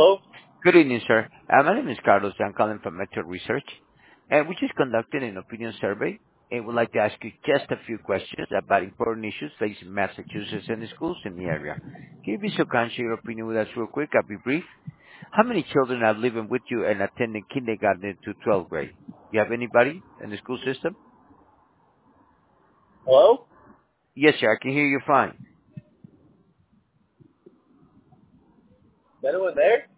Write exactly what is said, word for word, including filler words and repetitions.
Hello? Good evening, sir. Uh, My name is Carlos. I'm calling from Metro Research, and we just conducted an opinion survey, and would like to ask you just a few questions about important issues facing Massachusetts and the schools in the area. Can you be so kind to share your opinion with us real quick? I'll be brief. How many children are living with you and attending kindergarten to twelfth grade? You have anybody in the school system? Hello? Yes, sir. I can hear you fine. Is anyone there?